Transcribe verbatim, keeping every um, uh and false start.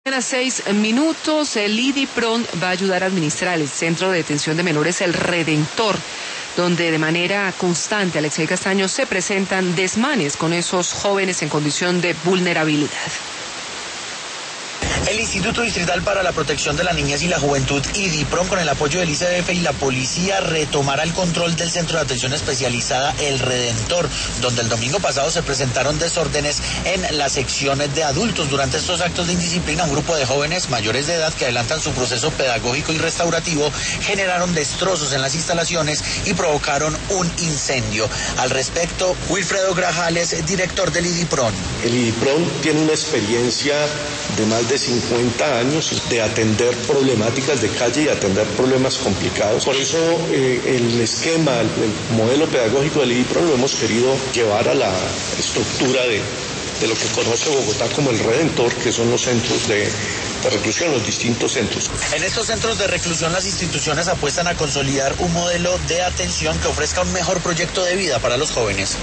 A las seis minutos, el IDIPRON va a ayudar a administrar el Centro de Detención de Menores El Redentor, donde de manera constante, Alexei Castaño, se presentan desmanes con esos jóvenes en condición de vulnerabilidad. El Instituto Distrital para la Protección de la Niñez y la Juventud, IDIPRON, con el apoyo del I C D F y la policía, retomará el control del Centro de Atención Especializada El Redentor, donde el domingo pasado se presentaron desórdenes en las secciones de adultos. Durante estos actos de indisciplina, un grupo de jóvenes mayores de edad que adelantan su proceso pedagógico y restaurativo generaron destrozos en las instalaciones y provocaron un incendio. Al respecto, Wilfredo Grajales, director del IDIPRON. El IDIPRON tiene una experiencia de más de cincuenta años de atender problemáticas de calle y atender problemas complicados. Por eso eh, el esquema, el, el modelo pedagógico del IDIPRON lo hemos querido llevar a la estructura de, de lo que conoce Bogotá como el Redentor, que son los centros de, de reclusión, los distintos centros. En estos centros de reclusión, las instituciones apuestan a consolidar un modelo de atención que ofrezca un mejor proyecto de vida para los jóvenes.